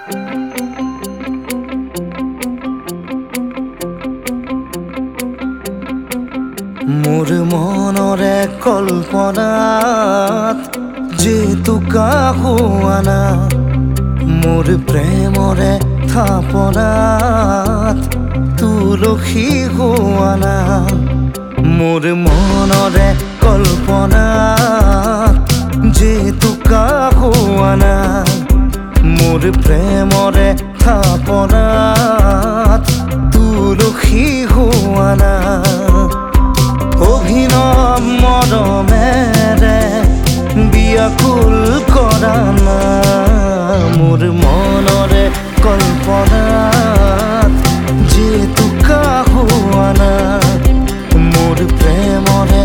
মোৰ মনৰে কল্পনাত যেতুকা হোৱানা মোৰ প্ৰেমৰে থাপনাত তুলসী হোৱানা মোৰ মনৰে কল্পনাত যেতুকা হোৱানা মোৰ প্ৰেমৰে থাপনাত তুলসী হোৱানা অভিনৱ মৰমেৰে বিয়াকুল কৰা না মোৰ মনৰে কল্পনাত যেতুকা হোৱানা মোৰ প্ৰেমৰে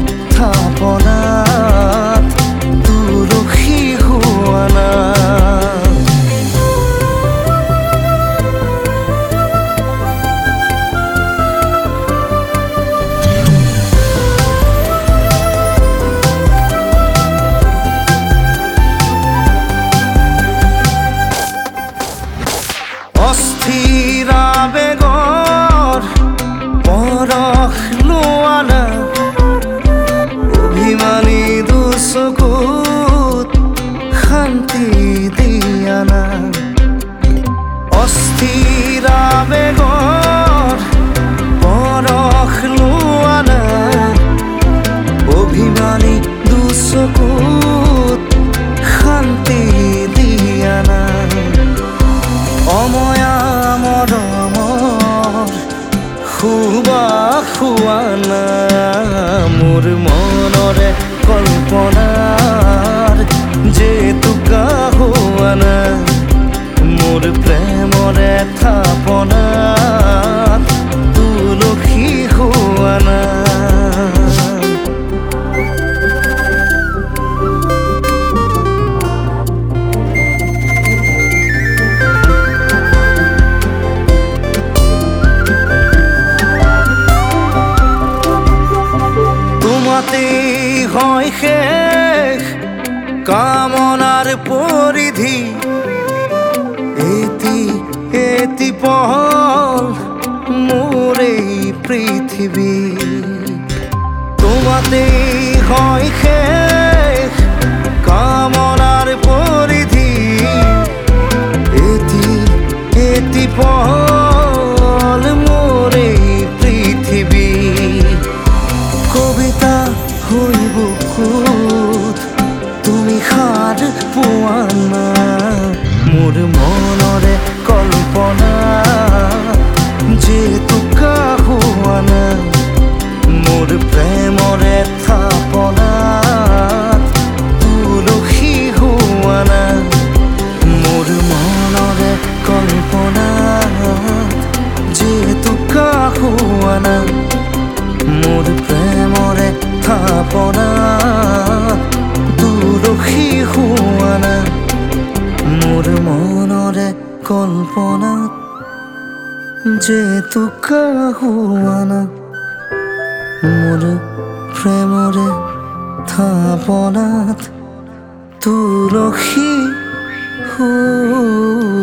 থাপনাত তুলসী হোৱানা অস্থিৰা বেগৰ পৰশ লোৱানা অভিমানী দুচকুত শান্তি দিয়ানা অস্থিৰা বেগৰ পৰশ লোৱানা অভিমানী দুচকুত শান্তি দিয়ানা অময়া মৰমৰ সুবাস হোৱানা মোৰ মনৰে কল্পনাৰ যেতুকা হোৱানা মোৰ প্ৰেমৰে থাপনাত তুলসী হোৱানা হয় শেষ কামনাৰ পৰিধি এটি পহল মোৰ এই পৃথিৱী তোমাতেই হয় শেষ কামনাৰ পৰিধি এটি পহল মোৰ এই পৃথিৱী কবিতা হৈ বুকুত তুমি সাৰ পোৱানা মোৰ মনৰে কল্পনা যেতুকা হোৱানা মোৰ প্ৰেমৰে থাপনাত তুলসী হোৱানা মোৰ মনৰে কল্পনা যেতুকা হোৱানা মোৰ প্ৰেমৰে থাপনাত তুলসী হোৱানা মোৰ মনৰে কল্পনাত যেতুকা হোৱানা মোৰ প্ৰেমৰে থাপনাত তুলসী হোৱানা